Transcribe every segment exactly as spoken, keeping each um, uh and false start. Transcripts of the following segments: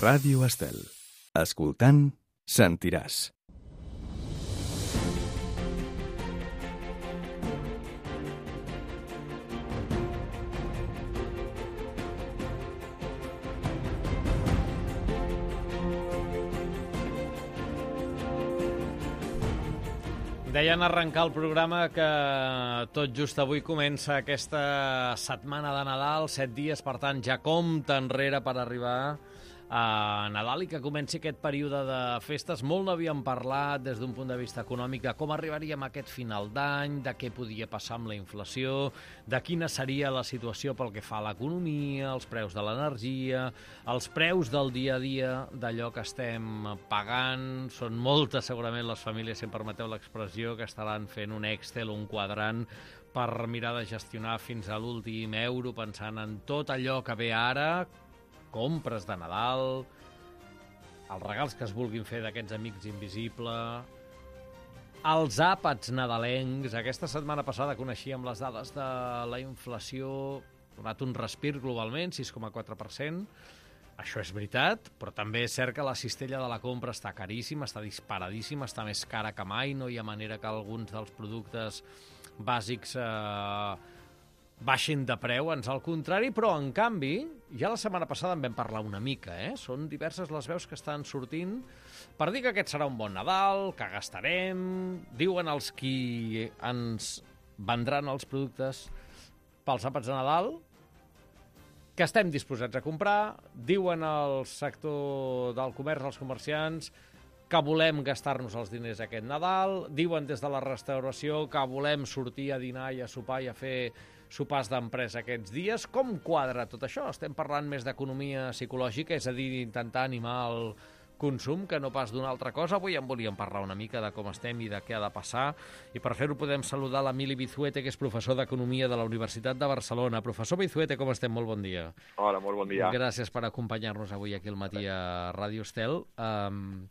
Ràdio Estel. Escoltant, sentiràs. Deien arrencar el programa que tot just avui comença aquesta setmana de Nadal, set dies, per tant, ja compta enrere per arribar a Nadal i que comenci aquest període de festes. Molt n'havíem parlat des d'un punt de vista econòmic, de com arribaríem a aquest final d'any, de què podia passar amb la inflació, de quina seria la situació pel que fa a l'economia, els preus de l'energia, els preus del dia a dia d'allò que estem pagant. Són moltes, segurament, les famílies, si em permeteu l'expressió, que estaran fent un Excel, un quadrant, per mirar de gestionar fins a l'últim euro, pensant en tot allò que ve ara, compres de Nadal, els regals que es vulguin fer d'aquests amics invisibles, els àpats nadalencs. Aquesta setmana passada coneixíem les dades de la inflació, ha donat un respir globalment, sis coma quatre per cent. Això és veritat, però també és cert que la cistella de la compra està caríssima, està disparadíssima, està més cara que mai, no hi ha manera que alguns dels productes bàsics eh, baixin de preu, ans al contrari, però en canvi, ja la setmana passada en vam parlar una mica, eh? Són diverses les veus que estan sortint per dir que aquest serà un bon Nadal, que gastarem, diuen els qui ens vendran els productes pels àpats de Nadal, que estem disposats a comprar, diuen el sector del comerç, els comerciants, que volem gastar-nos els diners aquest Nadal, diuen des de la restauració que volem sortir a dinar i a sopar i a fer sopars d'empresa aquests dies. Com quadra tot això? Estem parlant més d'economia psicològica, és a dir, d'intentar animar el consum, que no pas d'una altra cosa. Avui en volíem parlar una mica de com estem i de què ha de passar, i per fer-ho podem saludar l'Emili Vizuete, que és professor d'Economia de la Universitat de Barcelona. Professor Vizuete, com estem? Molt bon dia. Hola, molt bon dia. Gràcies per acompanyar-nos avui aquí al matí a Ràdio Estel. Um,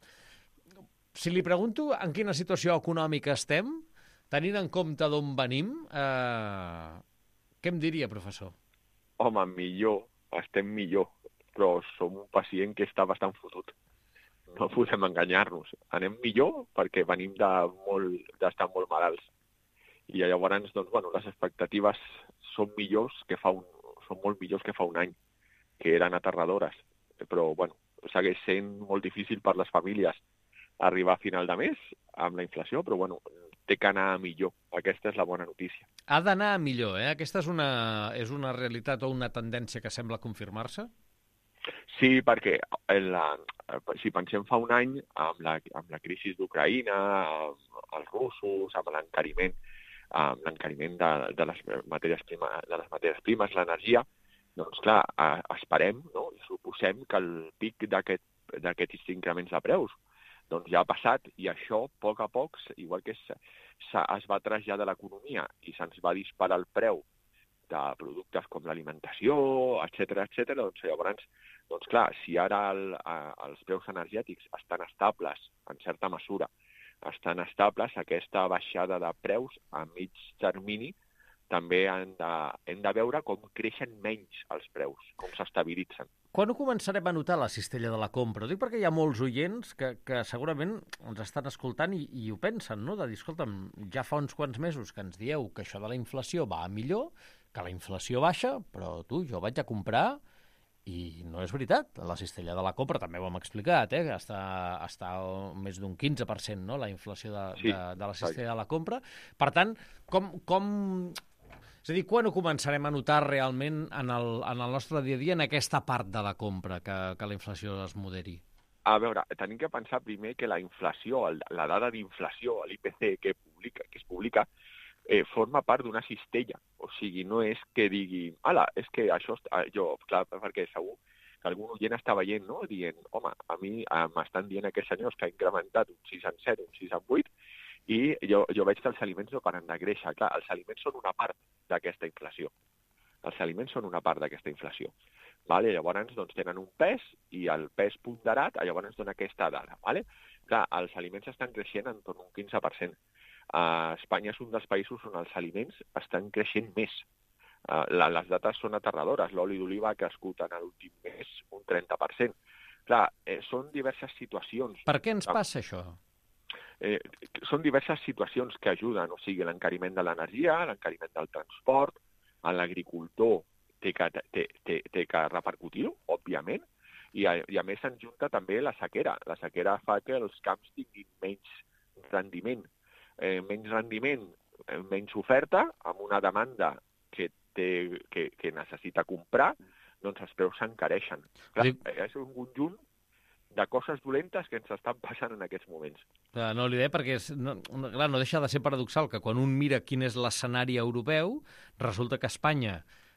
si li pregunto en quina situació econòmica estem, tenint en compte d'on venim, eh, què em diria, professor? Home, millor, estem millor, però som un pacient que està bastant fotut. No podem enganyar-nos. Anem millor perquè venim de molt, d'estar molt malalts. I llavors, doncs, bueno, les expectatives són millors que fa un, són molt millors que fa un any, que eren aterradores. Però, bueno, segueix sent molt difícil per les famílies arribar a final de mes amb la inflació, però, bueno, té que anar a millor. Aquesta és la bona notícia. Ha d'anar a millor, eh? Aquesta és una, és una realitat o una tendència que sembla confirmar-se? Sí, perquè la, si pensem fa un any, amb la, amb la crisi d'Ucraïna, amb els russos, amb l'encariment, amb l'encariment de, de, les matèries prima, de les matèries primes, l'energia, doncs clar, esperem, no? I suposem que el pic d'aquests increments de preus doncs ja ha passat, i això, a poc a poc, igual que es, es va traslladar de l'economia i se'ns va disparar el preu de productes com l'alimentació, etcètera, etcètera, doncs llavors, doncs clar, si ara el, els preus energètics estan estables, en certa mesura, estan estables, aquesta baixada de preus a mig termini també hem de, hem de veure com creixen menys els preus, com s'estabilitzen. Quan ho començarem a notar, la cistella de la compra? Ho dic perquè hi ha molts oients que, que segurament ens estan escoltant i, i ho pensen, no? De dir, escolta'm, ja fa uns quants mesos que ens dieu que això de la inflació va a millor, que la inflació baixa, però tu, jo vaig a comprar i no és veritat. La cistella de la compra, també ho hem explicat, eh? Està, està més d'un quinze per cent, no? La inflació de, sí, de, de la cistella de la compra. Per tant, com... com... És a dir, quan ho començarem a notar realment en el, en el nostre dia a dia, en aquesta part de la compra, que, que la inflació es moderi? A veure, tenim que pensar primer que la inflació, la dada d'inflació, l'I P C que, publica, que es publica, eh, forma part d'una cistella. O sigui, no és que digui, ala, és que això... Jo, clar, perquè segur que algun oient està veient, no?, dient, home, a mi eh, m'estan dient aquests senyors que ha incrementat un sis en set, un sis en vuit, i jo, jo veig que els aliments no paren de créixer. Clar, els aliments són una part d'aquesta inflació. Els aliments són una part d'aquesta inflació. Vale? Llavors, doncs, tenen un pes, i el pes ponderat llavors dona aquesta dada. Vale? Clar, els aliments estan creixent en torn a un quinze per cent. Uh, Espanya és un dels països on els aliments estan creixent més. Uh, la, les dates són aterradores. L'oli d'oliva ha crescut en l'últim mes un trenta per cent. clar, eh, són diverses situacions. Per què ens passa això? Eh, són diverses situacions que ajuden, o sigui, l'encariment de l'energia, l'encariment del transport, a l'agricultor té que, té, té, té que repercutir-ho, òbviament, i a, i a més se'n junta també la sequera. La sequera fa que els camps tinguin menys rendiment. Eh, menys rendiment, eh, menys oferta, amb una demanda que, té, que, que necessita comprar, doncs els preus s'encareixen. Clar, és un conjunt de coses dolentes que ens estan passant en aquests moments. Clar, no, l'idea perquè és, no, clar, no deixa de ser paradoxal que quan un mira quin és l'escenari europeu, resulta que Espanya,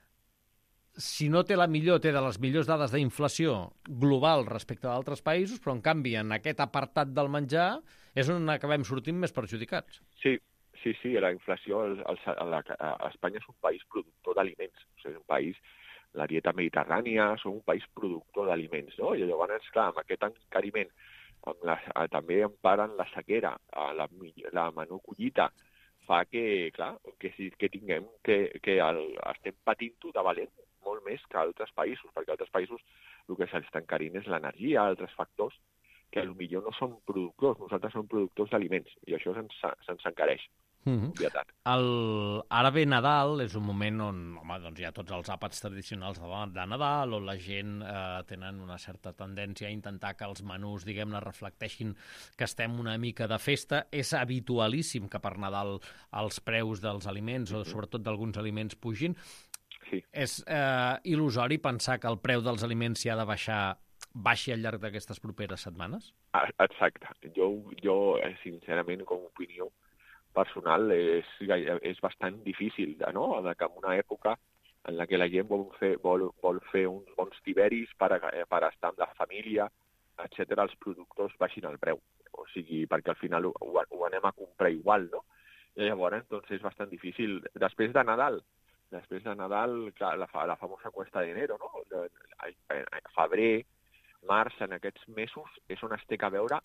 si no té la millor, té de les millors dades d'inflació global respecte a altres països, però en canvi en aquest apartat del menjar és on acabem sortint més perjudicats. Sí, sí, sí, la inflació, el, el, la, Espanya és un país productor d'aliments, o sigui, un país, la dieta mediterrània, som un país productor d'aliments, no? I llavors, clar, amb aquest encariment, amb la, també emparen la sequera, la, la menor collita, fa que, clar, que, que tinguem, que, que el, estem patint-ho de valent molt més que altres països, perquè altres països el que s'està encarint és l'energia, altres factors, que potser no són productors, nosaltres som productors d'aliments, i això se'ns se encareix. Mm-hmm. El, ara ve Nadal, és un moment on home, doncs hi ha tots els àpats tradicionals de, de Nadal, on la gent eh, tenen una certa tendència a intentar que els menús, diguem-ne, reflecteixin que estem una mica de festa. És habitualíssim que per Nadal els preus dels aliments, o sobretot d'alguns aliments, pugin. Sí. És eh, il·lusori pensar que el preu dels aliments s'hi ha de baixar, baixi al llarg d'aquestes properes setmanes? Exacte. Jo, jo sincerament, com a opinió personal, és, és bastant difícil, no? De que en una època en la que la gent vol fer, vol, vol fer uns bons tiberis per, a, per estar amb la família, etcètera, els productors baixin el preu. O sigui, perquè al final ho, ho anem a comprar igual, no? I llavors, doncs, és bastant difícil. Després de Nadal, després de Nadal, clar, la, la famosa cuesta d'enero, no? Febrer, març, en aquests mesos, és on es té que veure,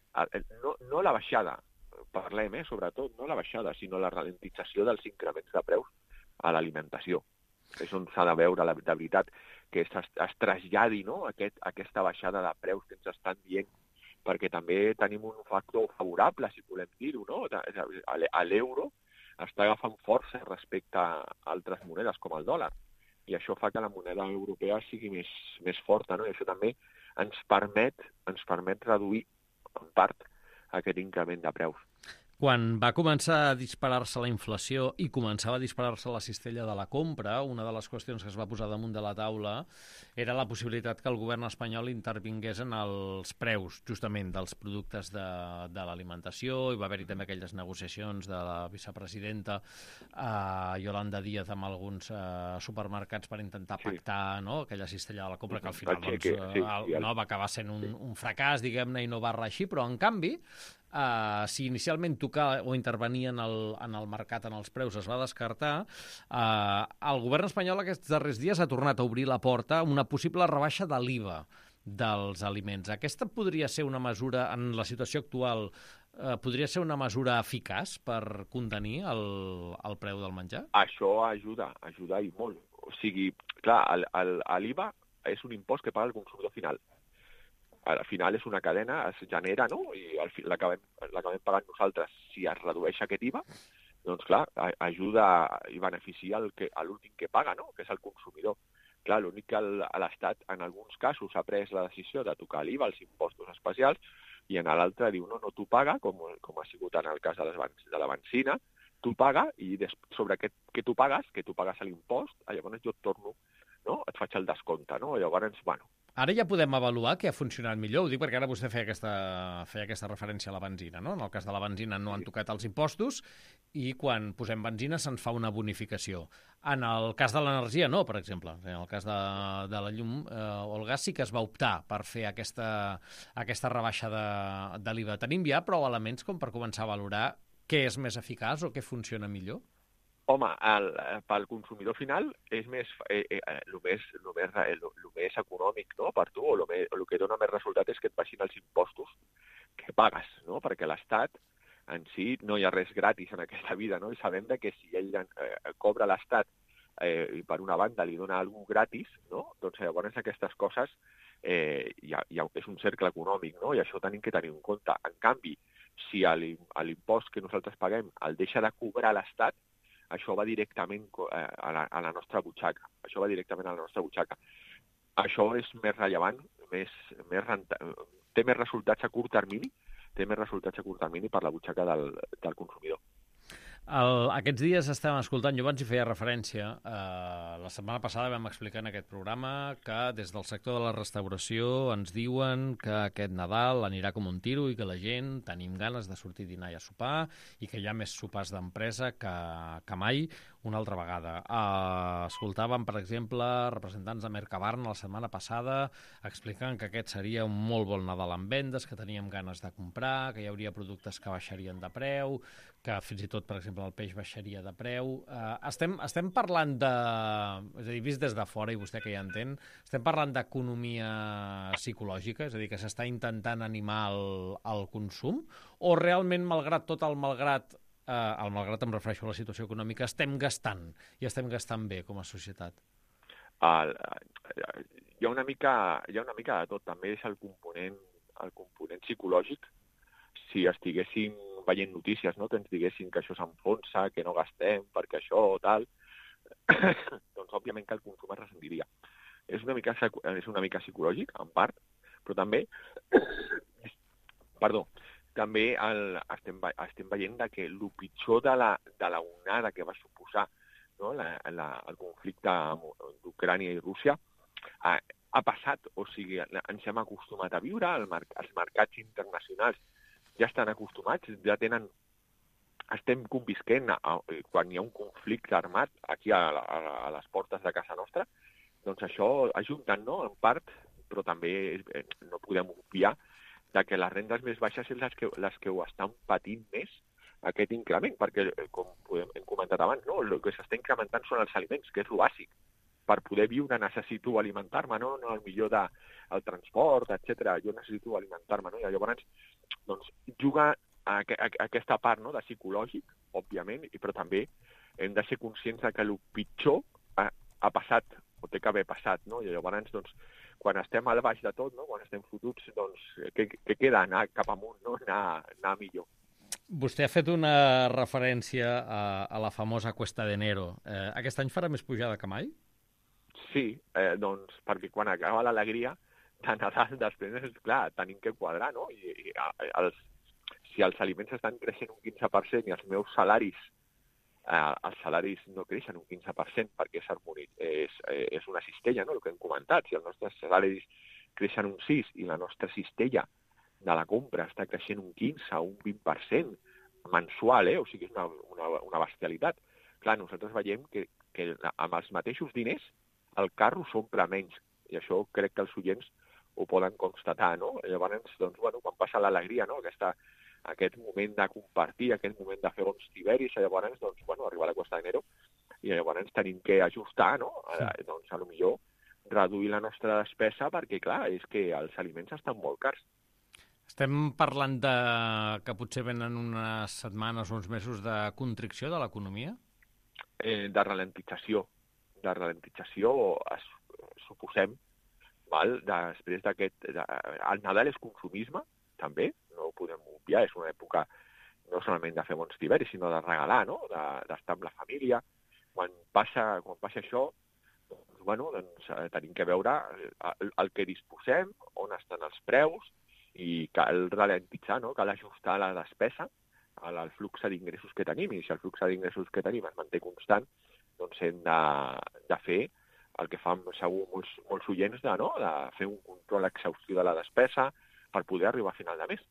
no, no la baixada, parlem, eh, sobretot, no la baixada, sinó la ralentització dels increments de preus a l'alimentació. És on s'ha de veure, la, de veritat, que es, es traslladi, no? Aquest, aquesta baixada de preus que ens estan dient, perquè també tenim un factor favorable, si volem dir-ho, no? A l'euro està agafant força respecte a altres monedes, com el dòlar, i això fa que la moneda europea sigui més, més forta, no? I això també ens permet, ens permet reduir, en part, aquest increment de preus. Quan va començar a disparar-se la inflació i començava a disparar-se la cistella de la compra, una de les qüestions que es va posar damunt de la taula era la possibilitat que el govern espanyol intervingués en els preus, justament, dels productes de, de l'alimentació. Hi va haver-hi també aquelles negociacions de la vicepresidenta eh, Yolanda Díaz amb alguns eh, supermercats per intentar pactar, sí, no? Aquella cistella de la compra que al final doncs, eh, sí, el, no, va acabar sent un, un fracàs, diguem-ne, i no va reeixir, però en canvi Uh, si inicialment tocar o intervenir en el, en el mercat, en els preus, es va descartar, uh, el govern espanyol aquests darrers dies ha tornat a obrir la porta a una possible rebaixa de l'I V A dels aliments. Aquesta podria ser una mesura, en la situació actual, uh, podria ser una mesura eficaç per contenir el, el preu del menjar? Això ajuda, ajuda i molt. O sigui, clar, l'I V A és un impost que paga el consumidor final. Al final és una cadena, es genera, no? I l'acabem pagant nosaltres. Si es redueix aquest I V A, doncs clar, ajuda i beneficia l'últim que paga, no? Que és el consumidor. Clar, l'únic que l'Estat, en alguns casos, ha pres la decisió de tocar l'I V A, els impostos especials, i en l'altre diu, no, no t'ho paga, com, com ha sigut en el cas de, les, de la benzina, t'ho paga, i des, sobre què, què tu pagues, que tu pagues l'impost, llavors jo et torno, no? Et faig el descompte, no? Llavors, bueno, ara ja podem avaluar què ha funcionat millor. Ho dic perquè ara vostè feia aquesta, feia aquesta referència a la benzina, no? En el cas de la benzina no han tocat els impostos i quan posem benzina se'ns fa una bonificació. En el cas de l'energia no, per exemple. En el cas de, de la llum eh, o el gas sí que es va optar per fer aquesta, aquesta rebaixa de, de l'I V A. Tenim ja prou elements com per començar a valorar què és més eficaç o què funciona millor? Home, el, pel consumidor final és més, eh, eh, el, més, el, més, el, el més econòmic, no?, per tu, o el, més, el que dona més resultat és que et baixin els impostos que pagues, no?, perquè l'Estat en si no hi ha res gratis en aquesta vida, no?, i sabem que si ell eh, cobra l'Estat eh, i per una banda li dona alguna cosa gratis, no?, doncs llavors aquestes coses eh, hi ha, hi ha, és un cercle econòmic, no? I això tenim que tenir en compte. En canvi, si l'impost que nosaltres paguem el deixa de cobrar l'Estat, això va directament a la, a la nostra butxaca. Això va directament a la nostra butxaca. Això és més rellevant, més, més renta, té més resultats a curt termini, té més resultats a curt termini per la butxaca del, del consumidor. El, aquests dies estem escoltant, jo abans hi feia referència, eh, la setmana passada vam explicar en aquest programa que des del sector de la restauració ens diuen que aquest Nadal anirà com un tiro i que la gent tenim ganes de sortir a dinar i a sopar i que hi ha més sopars d'empresa que, que mai una altra vegada. Eh, escoltàvem, per exemple, representants de Mercabarna la setmana passada explicant que aquest seria un molt bon Nadal en vendes, que teníem ganes de comprar, que hi hauria productes que baixarien de preu, que fins i tot, per exemple, el peix baixaria de preu. Uh, estem, estem parlant de... És a dir, vist des de fora, i vostè que ja entén, estem parlant d'economia psicològica, és a dir, que s'està intentant animar el, el consum, o realment, malgrat tot el malgrat, uh, el malgrat em refereixo a la situació econòmica, estem gastant, i estem gastant bé com a societat? Uh, hi ha una mica, hi ha una mica de tot. També és el component, el component psicològic. Si estiguéssim veient notícies, no?, que ens diguessin que això s'enfonsa, que no gastem perquè això o tal, doncs òbviament que el consum es ressentiria. És una mica, és una mica psicològic, en part, però també, perdó, també el, estem, estem veient que el pitjor de la, de la onada que va suposar, no?, la, la, el conflicte d'Ucrània i Rússia ha, ha passat, o sigui, ens hem acostumat a viure, el, els mercats internacionals ja estan acostumats, ja tenen... Estem convisquent a, a, quan hi ha un conflicte armat aquí a, a, a les portes de casa nostra, doncs això ajunten, no?, en part, però també no podem obviar de que les rendes més baixes són les que, les que ho estan patint més aquest increment, perquè, com podem, hem comentat abans, no?, el que s'està incrementant són els aliments, que és el bàsic. Per poder viure necessito alimentar-me, no? No el millor del de, transport, etcètera. Jo necessito alimentar-me, no? I llavors, doncs, juga a, a, a aquesta part, no?, de psicològic, òbviament, però també hem de ser conscients que el pitjor ha, ha passat, o té que haver passat, no? I llavors, doncs, quan estem al baix de tot, no?, quan estem fotuts, doncs, què, què queda? Anar cap amunt, no? Anar, anar millor. Vostè ha fet una referència a, a la famosa Cuesta de Enero. Eh, aquest any farà més pujada que mai? Sí, eh, doncs, perquè quan acaba l'alegria de Nadal, després, és clar, tenim que quadrar, no? I, i els, si els aliments estan creixent un quinze per cent i els meus salaris, eh, els salaris no creixen un quinze per cent perquè és, és, és una cistella, no?, el que hem comentat. Si els nostres salaris creixen un sis i la nostra cistella de la compra està creixent un quinze o un vint per cent mensual, eh? O sigui, és una, una, una bestialitat. Clar, nosaltres veiem que, que amb els mateixos diners el carro s'omple menys, i això crec que els oients ho poden constatar, no? Llavors, doncs, bueno, quan passa l'alegria, no?, Aquesta, aquest moment de compartir, aquest moment de fer bons tiberis, llavors, doncs, bueno, arriba la Cuesta d'Enero, i llavors tenim que ajustar, no?, a, doncs, a lo millor reduir la nostra despesa, perquè, clar, és que els aliments estan molt cars. Estem parlant de que potser venen unes setmanes o uns mesos de constricció de l'economia? Eh, de ralentització. de ralentització, es, suposem, val? Després d'aquest... De, el Nadal és consumisme, també, no ho podem obviar, és una època no solament de fer bons tiberis, sinó de regalar, no?, d'estar amb la família. Quan passa, quan passa això, doncs, bueno, doncs, tenim que veure el, el que disposem, on estan els preus, i cal ralentitzar, no?, cal ajustar la despesa al flux d'ingressos que tenim, i si el flux d'ingressos que tenim es manté constant, doncs hem de, de fer el que fan segur molts, molts oients, de, no?, de fer un control exhaustiu de la despesa per poder arribar a final de mes.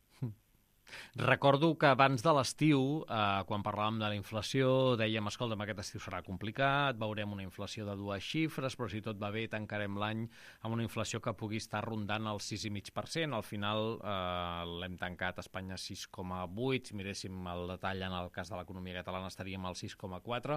Recordo que abans de l'estiu, eh, quan parlàvem de la inflació, dèiem, escolta'm, aquest estiu serà complicat, veurem una inflació de dues xifres, però si tot va bé tancarem l'any amb una inflació que pugui estar rondant el sis coma cinc per cent. Al final eh, l'hem tancat a Espanya sis coma vuit, si miréssim el detall en el cas de l'economia catalana estaríem al sis coma quatre.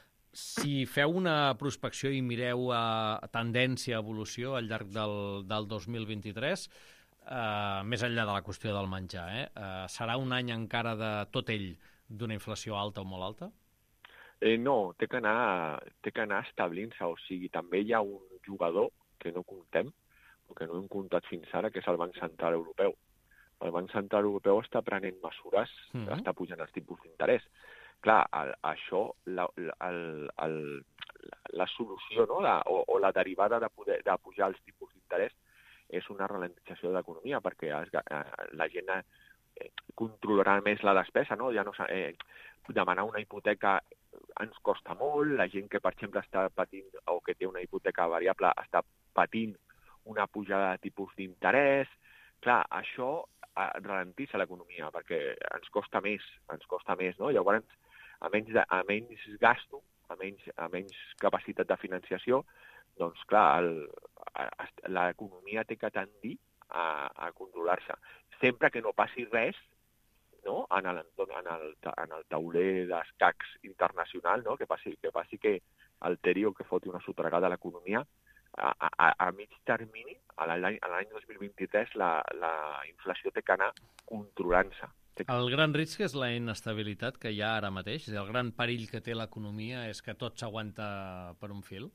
Si feu una prospecció i mireu a tendència, evolució al llarg del, del dos mil vint-i-tres, Uh, més enllà de la qüestió del menjar, eh? Uh, serà un any encara de tot ell d'una inflació alta o molt alta? Eh, no, té que anar, té que anar establint-se, o sigui, també hi ha un jugador que no contem, el que no hem comptat fins ara, que és el Banc Central Europeu. El Banc Central Europeu està prenent mesures, mm-hmm. està pujant els tipus d'interès. Clar, el, això, la, el, el, la solució, no? la, o, o la derivada de, poder, de pujar els tipus d'interès és una ralentització de l'economia, perquè es, la gent eh, controlarà més la despesa, no? Ja no eh, demanar una hipoteca ens costa molt, la gent que, per exemple, està patint o que té una hipoteca variable està patint una pujada de tipus d'interès. Clar, això ralentitza l'economia perquè ens costa més, ens costa més, no? Llavors, a menys, de, a menys gasto, a menys, a menys capacitat de financiació, doncs, clar, l'economia té que tendir a, a controlar-se. Sempre que no passi res, no? en, el, en, el, en el tauler d'escacs internacional, no? que, passi, que passi que alteri o que foti una sotregada a l'economia, a, a, a mig termini, a l'any dos mil vint-i-tres, la, la inflació té que anar controlant-se. El gran risc és la inestabilitat que hi ha ara mateix? És a dir, el gran perill que té l'economia és que tot s'aguanta per un fil?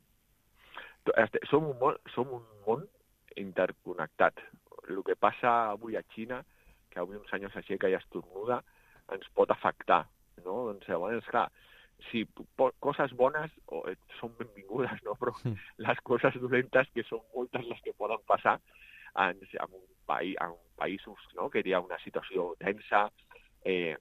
Som un món, som un món interconnectat. El que passa avui a Xina, que avui un senyor s'aixeca i estornuda, ens pot afectar, no? Doncs, llavors, clar, si coses bones oh, són benvingudes, no? Però mm. les coses dolentes, que són moltes les que poden passar en, en, un, país, en països, no? Que hi ha una situació tensa, eh,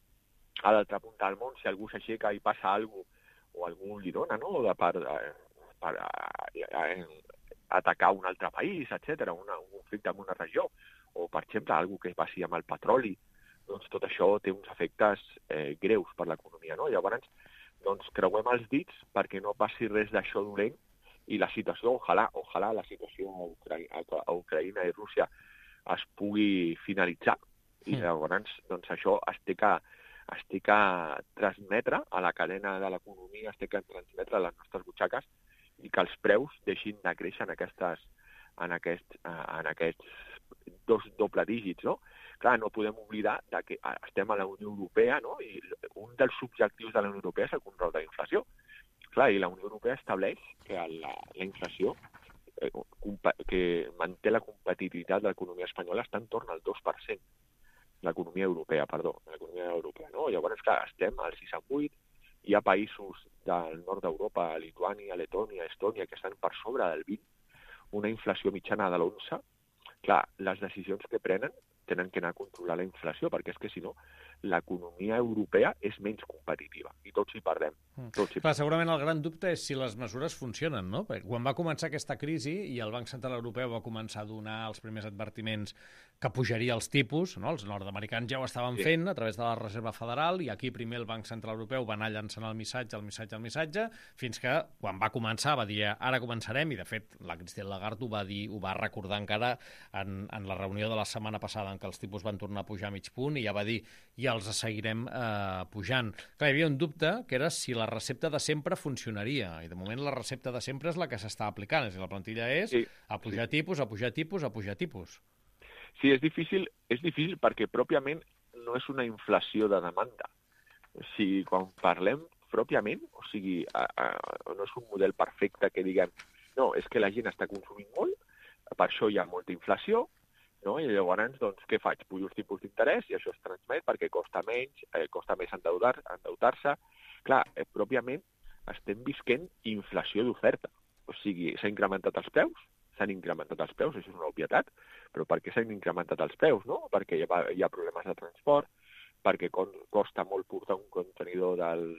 a l'altre punt del món, si algú s'aixeca i passa alguna cosa, o algú li dona, no? De per, per eh, eh, atacar un altre país, etcètera, un conflicte en una regió, o, per exemple, alguna que passi amb el petroli, doncs tot això té uns efectes eh, greus per l'economia, no? Llavors, doncs creuem els dits perquè no passi res d'això dolent i la situació, ojalà, ojalà la situació a Ucraïna, a Ucraïna i Rússia es pugui finalitzar i llavors doncs, això es té, que, es té que transmetre a la cadena de l'economia, es té que transmetre a les nostres butxaques i que els preus deixin de créixer en, aquestes, en, aquests, en aquests dos doble dígits, no? Clar, no podem oblidar de que estem a la Unió Europea, no? I un dels objectius de la Unió Europea és el control de la inflació. Clar, i la Unió Europea estableix que la, la inflació eh, que manté la competitivitat de l'economia espanyola està en torn al dos per cent. L'economia europea, perdó, l'economia europea, no? Llavors, clar, estem al sis coma vuit, hi ha països del nord d'Europa, Lituània, Letònia, Estònia, que estan per sobre del vint, una inflació mitjana de l'onze. Clar, les decisions que prenen tenen que anar a controlar la inflació, perquè és que, si no, l'economia europea és menys competitiva, i tots hi perdem. Tots hi Clar, segurament el gran dubte és si les mesures funcionen, no? Perquè quan va començar aquesta crisi i el Banc Central Europeu va començar a donar els primers advertiments que pujaria els tipus, no? Els nord-americans ja ho estaven sí. fent a través de la Reserva Federal, i aquí primer el Banc Central Europeu va anar llançant el missatge, el missatge, el missatge, fins que quan va començar va dir ara començarem, i de fet la Christine Lagarde ho va dir, ho va recordar encara en, en la reunió de la setmana passada en què els tipus van tornar a pujar a mig punt, i ja va dir i els seguirem eh, pujant. Clar, hi havia un dubte, que era si la recepta de sempre funcionaria, i de moment la recepta de sempre és la que s'està aplicant, és a dir, la plantilla és sí, a pujar sí. tipus, a pujar tipus, a pujar tipus. Sí, és difícil, és difícil perquè pròpiament no és una inflació de demanda. O sigui, quan parlem pròpiament, o sigui, a, a, no és un model perfecte que diguem no, és que la gent està consumint molt, per això hi ha molta inflació, no? I llavors, doncs, què faig? Pujo els tipus d'interès i això es transmet perquè costa menys, eh, costa més endeutar, endeutar-se. Clar, eh, pròpiament estem visquent inflació d'oferta. O sigui, s'han incrementat els preus, s'han incrementat els preus, això és una obvietat, però per què s'han incrementat els preus, no? Perquè hi ha, hi ha problemes de transport, perquè costa molt portar un contenidor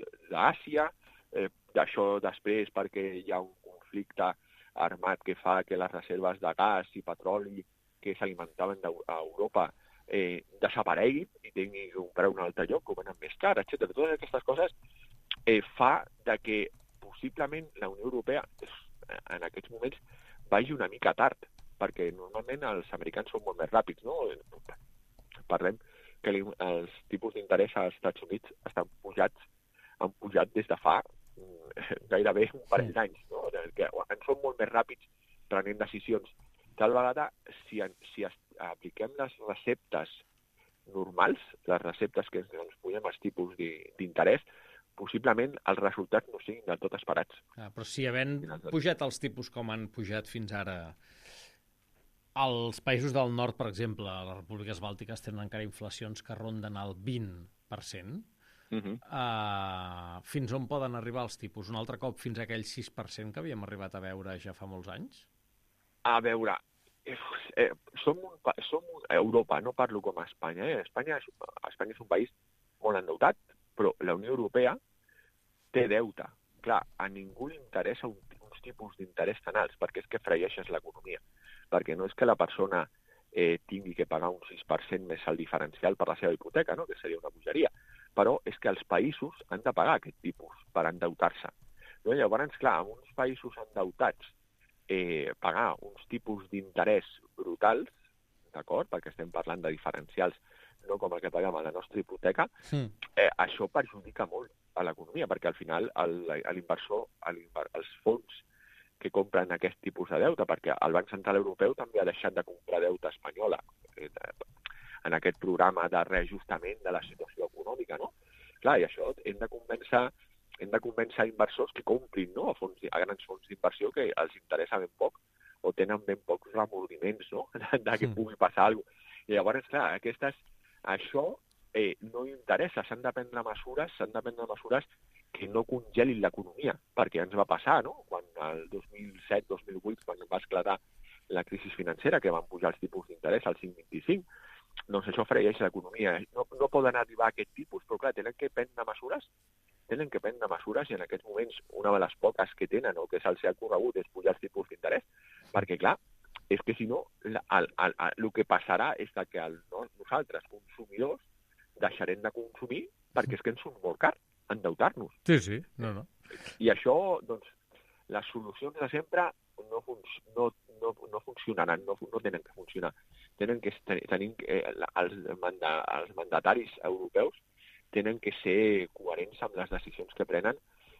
d'Àsia, eh, d'això després perquè hi ha un conflicte armat que fa que les reserves de gas i petroli que s'alimentaven a Europa eh, desapareguin i tinguin que comprar un altre lloc, que ho venen més car, etcètera. Totes aquestes coses eh, fa de que possiblement la Unió Europea en aquests moments vagi una mica tard, perquè normalment els americans són molt més ràpids, no? Parlem que els tipus d'interès als Estats Units estan pujats, han pujat des de fa gairebé un parell d'anys, no? Que en són molt més ràpids prenent decisions. Tal vegada, si, si apliquem les receptes normals, les receptes que ens posem als tipus d'interès, possiblement els resultats no siguin del tot esperats. Ah, però si havent pujat els tipus com han pujat fins ara, Els països del nord, per exemple, les repúbliques bàltiques tenen encara inflacions que ronden el vint per cent. Uh -huh. uh, fins on poden arribar els tipus? Un altre cop fins a aquell sis per cent que havíem arribat a veure ja fa molts anys? A veure, eh, som, un, som un, Europa, no parlo com a Espanya. Eh? Espanya, és, Espanya és un país molt endeutat, però la Unió Europea té deute. Clar, a ningú li interessa un, uns tipus d'interès tan alts, perquè és que freeixes l'economia. Perquè no és que la persona eh, tingui que pagar un sis per cent més el diferencial per la seva hipoteca, no? Que seria una bogeria, però és que els països han de pagar aquest tipus per endeutar-se. No? Llavors, clar, en uns països endeutats eh, pagar uns tipus d'interès brutals, d'acord? Perquè estem parlant de diferencials, no com el que paguem a la nostra hipoteca, sí. eh, això perjudica molt a l'economia, perquè al final l'inversor, els fons que compren aquest tipus de deute, perquè el Banc Central Europeu també ha deixat de comprar deute espanyola eh, en aquest programa de reajustament de la situació econòmica, no? Clar, i això hem de convèncer, hem de convèncer inversors que comprin, no? a, fons, a grans fons d'inversió que els interessa ben poc o tenen ben pocs remordiments, no? de que pugui passar alguna cosa. I llavors, clar, aquestes, això eh, no interessa, s'han de prendre mesures, s'han de prendre mesures que no congelin l'economia, perquè ens va passar, no? Quan el dos mil set dos mil vuit, quan va esclatar la crisi financera, que van pujar els tipus d'interès al cinc coma vint-i-cinc, doncs això freeix l'economia. No, no poden arribar a aquest tipus, però clar, tenen que prendre mesures, tenen que prendre mesures, i en aquests moments una de les poques que tenen o que se'ls ha corregut és pujar els tipus d'interès, perquè clar, és que si no, el, el, el, el que passarà és que el, no, nosaltres, consumidors, deixarem de consumir perquè és que ens surt molt car endeutar-nos. Sí, sí, no, no. I això, doncs, les solucions de sempre no, fun no, no, no funcionaran, no, no tenen que funcionar. Tenen que tenir, eh, els, manda, els mandataris europeus tenen que ser coherents amb les decisions que prenen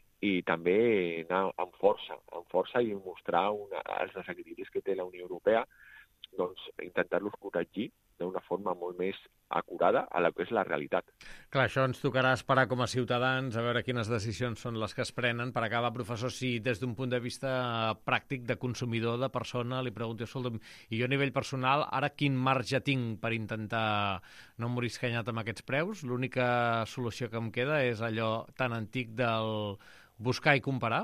i també anar amb força, amb força i mostrar una, els desequilibris que té la Unió Europea, doncs intentar-los corregir d'una forma molt més acurada a la que és la realitat. Clar, això ens tocarà esperar com a ciutadans a veure quines decisions són les que es prenen. Per acabar, professor, si des d'un punt de vista pràctic de consumidor, de persona, li pregunto, escolta'm, i jo a nivell personal, ara quin marge tinc per intentar no morir escanyat amb aquests preus? L'única solució que em queda és allò tan antic del buscar i comparar?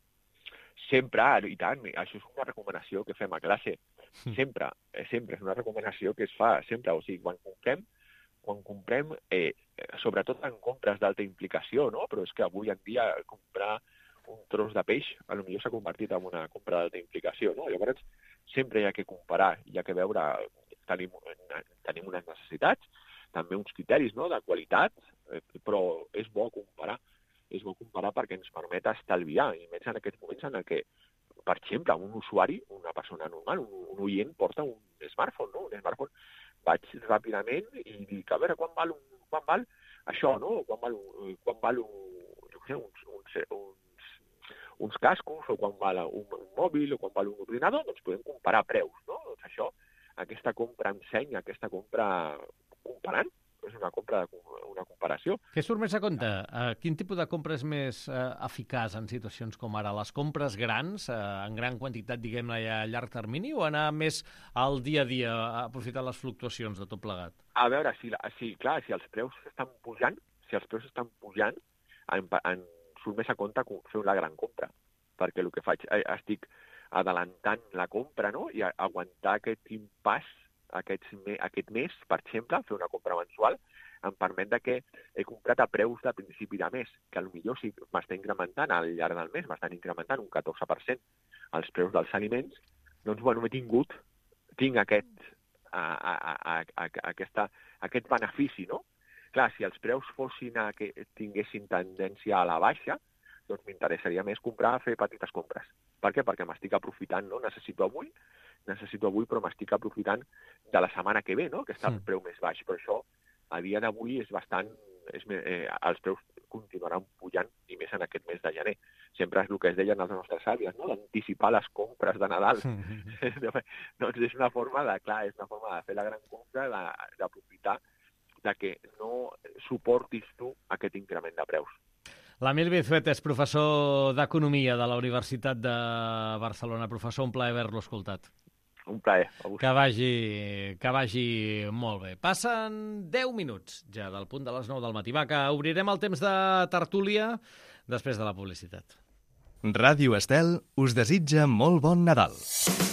Sempre, i tant, això és una recomanació que fem a classe. Sempre, sempre és una recomanació que es fa sempre, o sigui, quan comprem, quan comprem, eh, sobretot en compres d'alta implicació, no? Però és que avui en dia comprar un tros de peix potser s'ha convertit en una compra d'alta implicació, no? Llavors, sempre hi ha que comparar, hi ha que veure, tenim, tenim unes necessitats, també uns criteris, no?, de qualitat, eh, però és bo comparar, és bo comparar perquè ens permet estalviar, i més en aquests moments en què, per exemple, un usuari, una persona normal, un, un oient, porta un smartphone, no? Un smartphone, vaig ràpidament i dic, a veure, quan val, un, quan val això, no? Quan val, un, quan val un, jo què sé, uns, uns, uns, uns cascos, o quan val un, un mòbil, o quan val un ordinador, doncs podem comparar preus, no? Doncs això, aquesta compra ensenya, aquesta compra comparant, és una compra, una comparació. Què surt més a compte? Uh, quin tipus de compra és més uh, eficaç en situacions com ara? Les compres grans, uh, en gran quantitat, diguem-ne, a llarg termini, o anar més al dia a dia, a aprofitar les fluctuacions de tot plegat? A veure, si, si, clar, si els preus estan pujant, si els preus estan pujant, en, en surt més a compte fer una gran compra, perquè el que faig, eh, estic adelantant la compra, no?, i a, aguantar aquest impàs Aquest, aquest mes, per exemple, fer una compra mensual, em permet de que he comprat a preus de principi de mes, que potser si m'està incrementant al llarg del mes, m'estan incrementant un catorze per cent els preus dels aliments, doncs, bueno, he tingut, tinc aquest, a, a, a, a, aquesta, aquest benefici, no? Clar, si els preus fossin a que tinguessin tendència a la baixa, doncs m'interessaria més comprar, fer petites compres. Per què? Perquè m'estic aprofitant, no? Necessito avui, necessito avui, però m'estic aprofitant de la setmana que ve, no?, que està el preu més baix. Però això, a dia d'avui, és bastant... És, eh, els preus continuaran pujant, i més en aquest mes de gener. Sempre és el que es deien les nostres àvies, no?, d'anticipar les compres de Nadal. Doncs és una forma de, clar, és una forma de fer la gran compra, d'aprofitar de que no suportis tu aquest increment de preus. L'Emil Vizuete és professor d'Economia de la Universitat de Barcelona. Professor, un plaer haver-lo escoltat. Un plaer. Que vagi, que vagi molt bé. Passen deu minuts ja del punt de les nou del matí. Va, que obrirem el temps de tertúlia després de la publicitat. Ràdio Estel us desitja molt bon Nadal.